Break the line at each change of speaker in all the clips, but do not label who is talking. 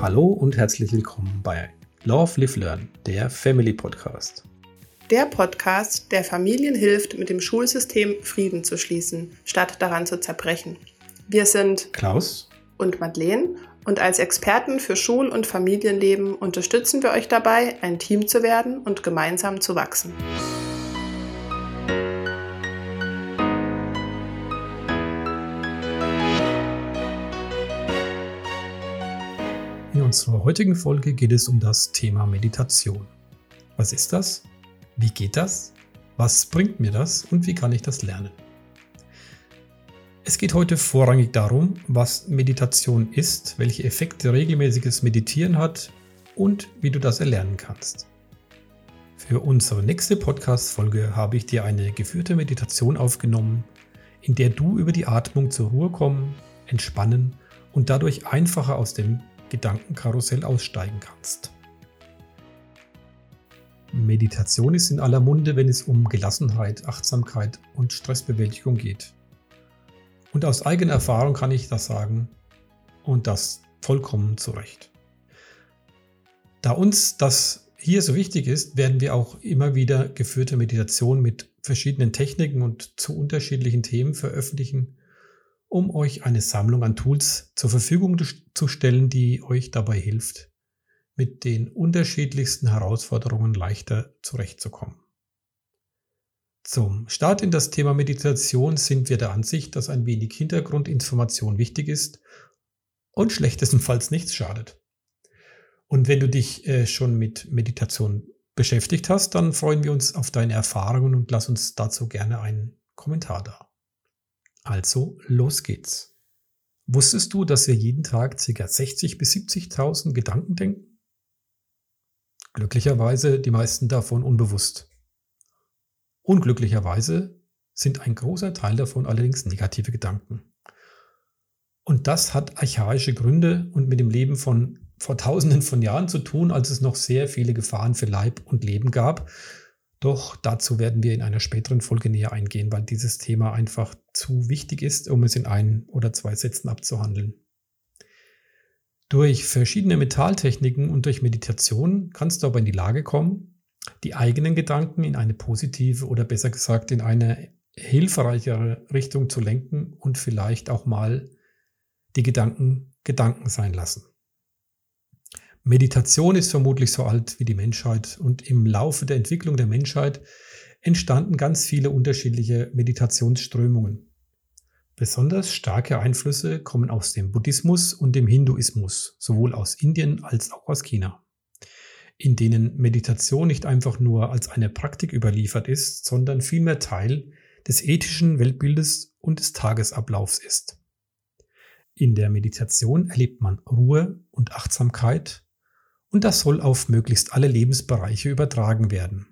Hallo und herzlich willkommen bei Love, Live, Learn, der Family Podcast.
Der Podcast, der Familien hilft, mit dem Schulsystem Frieden zu schließen, statt daran zu zerbrechen. Wir sind
Klaus
und Madeleine und als Experten für Schul- und Familienleben unterstützen wir euch dabei, ein Team zu werden und gemeinsam zu wachsen.
In unserer heutigen Folge geht es um das Thema Meditation. Was ist das? Wie geht das? Was bringt mir das und wie kann ich das lernen? Es geht heute vorrangig darum, was Meditation ist, welche Effekte regelmäßiges Meditieren hat und wie du das erlernen kannst. Für unsere nächste Podcast-Folge habe ich dir eine geführte Meditation aufgenommen, in der du über die Atmung zur Ruhe kommen, entspannen und dadurch einfacher aus dem Gedankenkarussell aussteigen kannst. Meditation ist in aller Munde, wenn es um Gelassenheit, Achtsamkeit und Stressbewältigung geht. Und aus eigener Erfahrung kann ich das sagen und das vollkommen zu Recht. Da uns das hier so wichtig ist, werden wir auch immer wieder geführte Meditationen mit verschiedenen Techniken und zu unterschiedlichen Themen veröffentlichen, um euch eine Sammlung an Tools zur Verfügung zu stellen, die euch dabei hilft, mit den unterschiedlichsten Herausforderungen leichter zurechtzukommen. Zum Start in das Thema Meditation sind wir der Ansicht, dass ein wenig Hintergrundinformation wichtig ist und schlechtestenfalls nichts schadet. Und wenn du dich schon mit Meditation beschäftigt hast, dann freuen wir uns auf deine Erfahrungen und lass uns dazu gerne einen Kommentar da. Also, los geht's. Wusstest du, dass wir jeden Tag ca. 60.000 bis 70.000 Gedanken denken? Glücklicherweise die meisten davon unbewusst. Unglücklicherweise sind ein großer Teil davon allerdings negative Gedanken. Und das hat archaische Gründe und mit dem Leben von vor Tausenden von Jahren zu tun, als es noch sehr viele Gefahren für Leib und Leben gab. Doch dazu werden wir in einer späteren Folge näher eingehen, weil dieses Thema einfach zu wichtig ist, um es in 1 oder 2 Sätzen abzuhandeln. Durch verschiedene Mentaltechniken und durch Meditation kannst du aber in die Lage kommen, die eigenen Gedanken in eine positive oder besser gesagt in eine hilfreichere Richtung zu lenken und vielleicht auch mal die Gedanken Gedanken sein lassen. Meditation ist vermutlich so alt wie die Menschheit und im Laufe der Entwicklung der Menschheit entstanden ganz viele unterschiedliche Meditationsströmungen. Besonders starke Einflüsse kommen aus dem Buddhismus und dem Hinduismus, sowohl aus Indien als auch aus China, in denen Meditation nicht einfach nur als eine Praktik überliefert ist, sondern vielmehr Teil des ethischen Weltbildes und des Tagesablaufs ist. In der Meditation erlebt man Ruhe und Achtsamkeit, und das soll auf möglichst alle Lebensbereiche übertragen werden.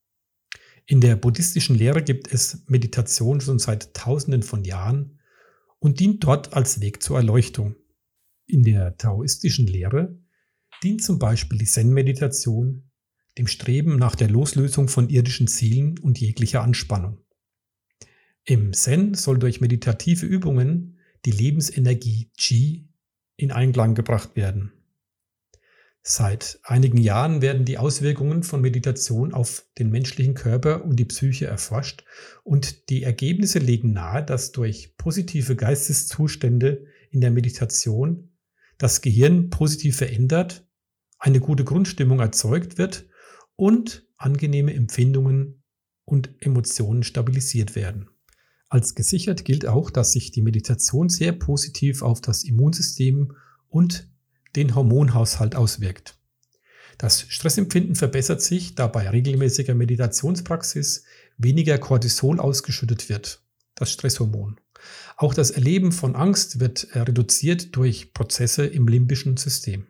In der buddhistischen Lehre gibt es Meditation schon seit Tausenden von Jahren und dient dort als Weg zur Erleuchtung. In der taoistischen Lehre dient zum Beispiel die Zen-Meditation dem Streben nach der Loslösung von irdischen Zielen und jeglicher Anspannung. Im Zen soll durch meditative Übungen die Lebensenergie Qi in Einklang gebracht werden. Seit einigen Jahren werden die Auswirkungen von Meditation auf den menschlichen Körper und die Psyche erforscht und die Ergebnisse legen nahe, dass durch positive Geisteszustände in der Meditation das Gehirn positiv verändert, eine gute Grundstimmung erzeugt wird und angenehme Empfindungen und Emotionen stabilisiert werden. Als gesichert gilt auch, dass sich die Meditation sehr positiv auf das Immunsystem und den Hormonhaushalt auswirkt. Das Stressempfinden verbessert sich, da bei regelmäßiger Meditationspraxis weniger Cortisol ausgeschüttet wird, das Stresshormon. Auch das Erleben von Angst wird reduziert durch Prozesse im limbischen System.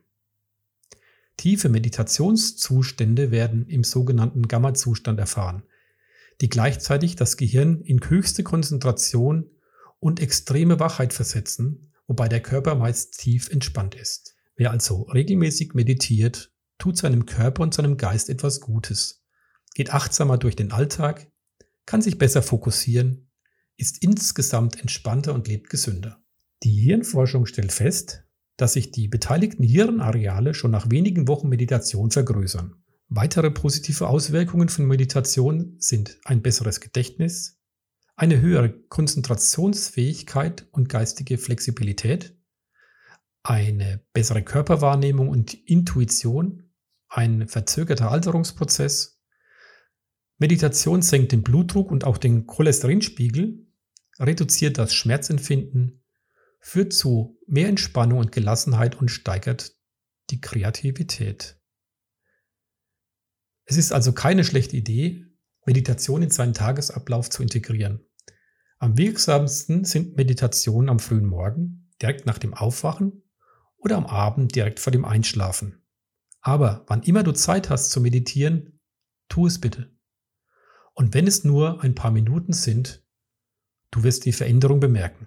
Tiefe Meditationszustände werden im sogenannten Gamma-Zustand erfahren, die gleichzeitig das Gehirn in höchste Konzentration und extreme Wachheit versetzen, wobei der Körper meist tief entspannt ist. Wer also regelmäßig meditiert, tut seinem Körper und seinem Geist etwas Gutes, geht achtsamer durch den Alltag, kann sich besser fokussieren, ist insgesamt entspannter und lebt gesünder. Die Hirnforschung stellt fest, dass sich die beteiligten Hirnareale schon nach wenigen Wochen Meditation vergrößern. Weitere positive Auswirkungen von Meditation sind ein besseres Gedächtnis, eine höhere Konzentrationsfähigkeit und geistige Flexibilität, eine bessere Körperwahrnehmung und Intuition, ein verzögerter Alterungsprozess. Meditation senkt den Blutdruck und auch den Cholesterinspiegel, reduziert das Schmerzempfinden, führt zu mehr Entspannung und Gelassenheit und steigert die Kreativität. Es ist also keine schlechte Idee, Meditation in seinen Tagesablauf zu integrieren. Am wirksamsten sind Meditationen am frühen Morgen, direkt nach dem Aufwachen oder am Abend direkt vor dem Einschlafen. Aber wann immer du Zeit hast zu meditieren, tu es bitte. Und wenn es nur ein paar Minuten sind, du wirst die Veränderung bemerken.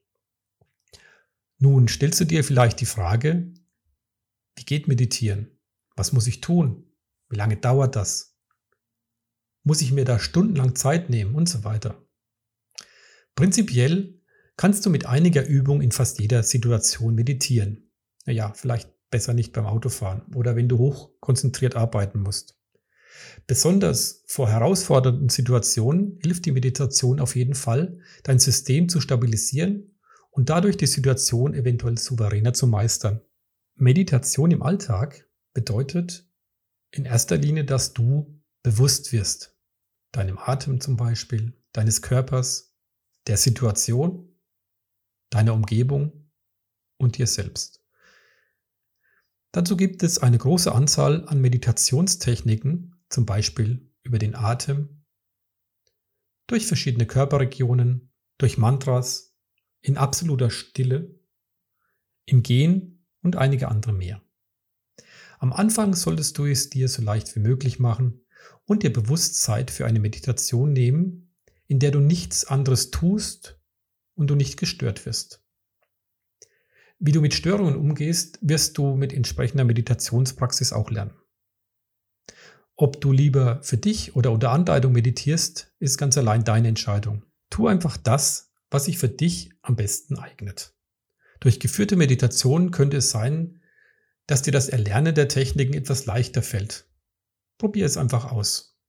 Nun stellst du dir vielleicht die Frage, wie geht Meditieren? Was muss ich tun? Wie lange dauert das? Muss ich mir da stundenlang Zeit nehmen und so weiter? Prinzipiell kannst du mit einiger Übung in fast jeder Situation meditieren. Naja, vielleicht besser nicht beim Autofahren oder wenn du hochkonzentriert arbeiten musst. Besonders vor herausfordernden Situationen hilft die Meditation auf jeden Fall, dein System zu stabilisieren und dadurch die Situation eventuell souveräner zu meistern. Meditation im Alltag bedeutet in erster Linie, dass du bewusst wirst. Deinem Atem zum Beispiel, deines Körpers, der Situation, deiner Umgebung und dir selbst. Dazu gibt es eine große Anzahl an Meditationstechniken, zum Beispiel über den Atem, durch verschiedene Körperregionen, durch Mantras, in absoluter Stille, im Gehen und einige andere mehr. Am Anfang solltest du es dir so leicht wie möglich machen und dir bewusst Zeit für eine Meditation nehmen, in der du nichts anderes tust und du nicht gestört wirst. Wie du mit Störungen umgehst, wirst du mit entsprechender Meditationspraxis auch lernen. Ob du lieber für dich oder unter Anleitung meditierst, ist ganz allein deine Entscheidung. Tu einfach das, was sich für dich am besten eignet. Durch geführte Meditation könnte es sein, dass dir das Erlernen der Techniken etwas leichter fällt. Probier es einfach aus.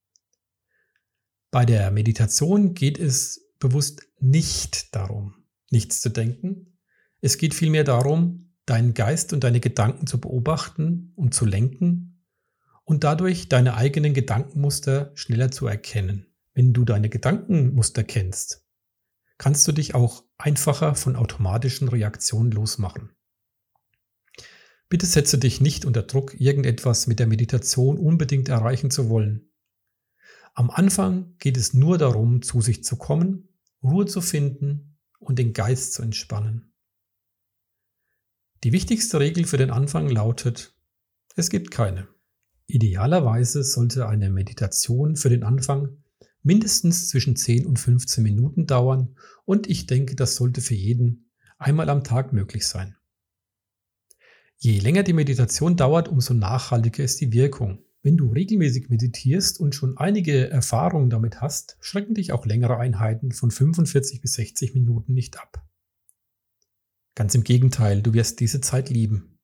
Bei der Meditation geht es bewusst nicht darum, nichts zu denken. Es geht vielmehr darum, deinen Geist und deine Gedanken zu beobachten und zu lenken und dadurch deine eigenen Gedankenmuster schneller zu erkennen. Wenn du deine Gedankenmuster kennst, kannst du dich auch einfacher von automatischen Reaktionen losmachen. Bitte setze dich nicht unter Druck, irgendetwas mit der Meditation unbedingt erreichen zu wollen. Am Anfang geht es nur darum, zu sich zu kommen, Ruhe zu finden und den Geist zu entspannen. Die wichtigste Regel für den Anfang lautet, es gibt keine. Idealerweise sollte eine Meditation für den Anfang mindestens zwischen 10 und 15 Minuten dauern und ich denke, das sollte für jeden einmal am Tag möglich sein. Je länger die Meditation dauert, umso nachhaltiger ist die Wirkung. Wenn du regelmäßig meditierst und schon einige Erfahrungen damit hast, schrecken dich auch längere Einheiten von 45 bis 60 Minuten nicht ab. Ganz im Gegenteil, du wirst diese Zeit lieben.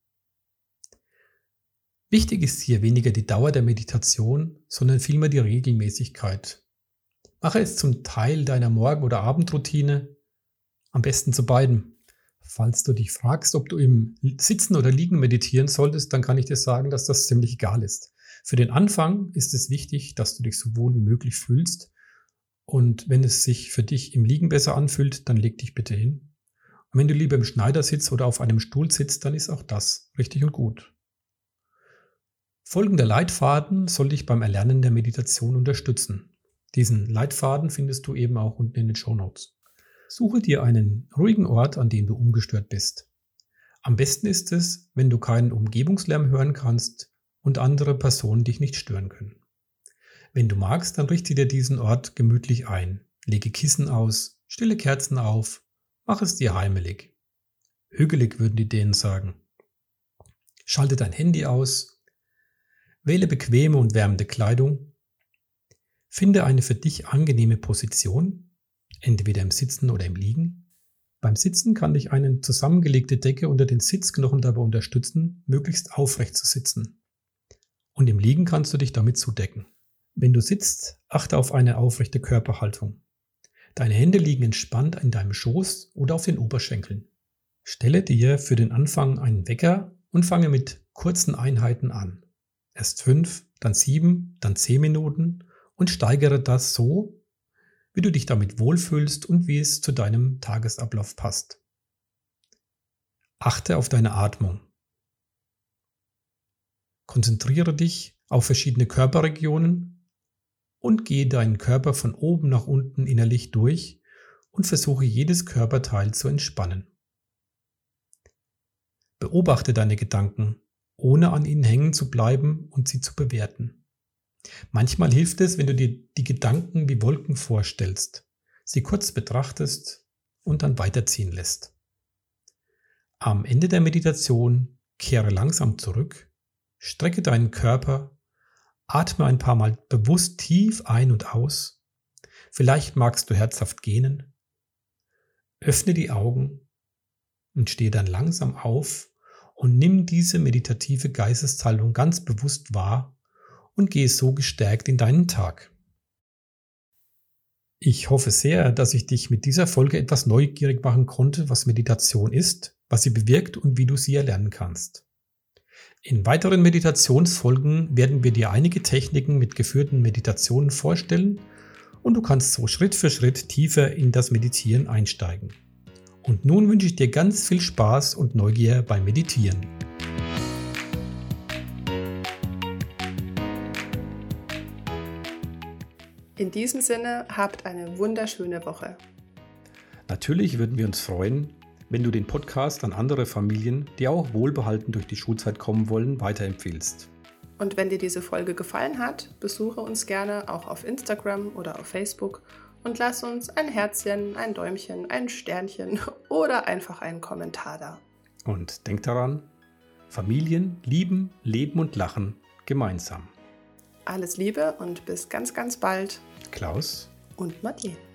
Wichtig ist hier weniger die Dauer der Meditation, sondern vielmehr die Regelmäßigkeit. Mache es zum Teil deiner Morgen- oder Abendroutine, am besten zu beiden. Falls du dich fragst, ob du im Sitzen oder Liegen meditieren solltest, dann kann ich dir sagen, dass das ziemlich egal ist. Für den Anfang ist es wichtig, dass du dich so wohl wie möglich fühlst. Und wenn es sich für dich im Liegen besser anfühlt, dann leg dich bitte hin. Und wenn du lieber im Schneidersitz oder auf einem Stuhl sitzt, dann ist auch das richtig und gut. Folgender Leitfaden soll dich beim Erlernen der Meditation unterstützen. Diesen Leitfaden findest du eben auch unten in den Shownotes. Suche dir einen ruhigen Ort, an dem du ungestört bist. Am besten ist es, wenn du keinen Umgebungslärm hören kannst und andere Personen dich nicht stören können. Wenn du magst, dann richte dir diesen Ort gemütlich ein. Lege Kissen aus, stelle Kerzen auf, mach es dir heimelig. Hügelig würden die Dänen sagen. Schalte dein Handy aus, wähle bequeme und wärmende Kleidung, finde eine für dich angenehme Position, entweder im Sitzen oder im Liegen, Beim Sitzen kann dich eine zusammengelegte Decke unter den Sitzknochen dabei unterstützen, möglichst aufrecht zu sitzen. Und im Liegen kannst du dich damit zudecken. Wenn du sitzt, achte auf eine aufrechte Körperhaltung. Deine Hände liegen entspannt in deinem Schoß oder auf den Oberschenkeln. Stelle dir für den Anfang einen Wecker und fange mit kurzen Einheiten an. Erst 5, dann 7, dann 10 Minuten und steigere das so, wie du dich damit wohlfühlst und wie es zu deinem Tagesablauf passt. Achte auf deine Atmung. Konzentriere dich auf verschiedene Körperregionen und gehe deinen Körper von oben nach unten innerlich durch und versuche jedes Körperteil zu entspannen. Beobachte deine Gedanken, ohne an ihnen hängen zu bleiben und sie zu bewerten. Manchmal hilft es, wenn du dir die Gedanken wie Wolken vorstellst, sie kurz betrachtest und dann weiterziehen lässt. Am Ende der Meditation kehre langsam zurück, strecke deinen Körper, atme ein paar Mal bewusst tief ein und aus. Vielleicht magst du herzhaft gähnen. Öffne die Augen und stehe dann langsam auf und nimm diese meditative Geisteshaltung ganz bewusst wahr und gehe so gestärkt in deinen Tag. Ich hoffe sehr, dass ich dich mit dieser Folge etwas neugierig machen konnte, was Meditation ist, was sie bewirkt und wie du sie erlernen kannst. In weiteren Meditationsfolgen werden wir dir einige Techniken mit geführten Meditationen vorstellen und du kannst so Schritt für Schritt tiefer in das Meditieren einsteigen. Und nun wünsche ich dir ganz viel Spaß und Neugier beim Meditieren.
In diesem Sinne, habt eine wunderschöne Woche.
Natürlich würden wir uns freuen, wenn du den Podcast an andere Familien, die auch wohlbehalten durch die Schulzeit kommen wollen, weiterempfiehlst.
Und wenn dir diese Folge gefallen hat, besuche uns gerne auch auf Instagram oder auf Facebook und lass uns ein Herzchen, ein Däumchen, ein Sternchen oder einfach einen Kommentar da.
Und denk daran, Familien lieben, leben und lachen gemeinsam.
Alles Liebe und bis ganz, ganz bald.
Klaus
Und Madeleine.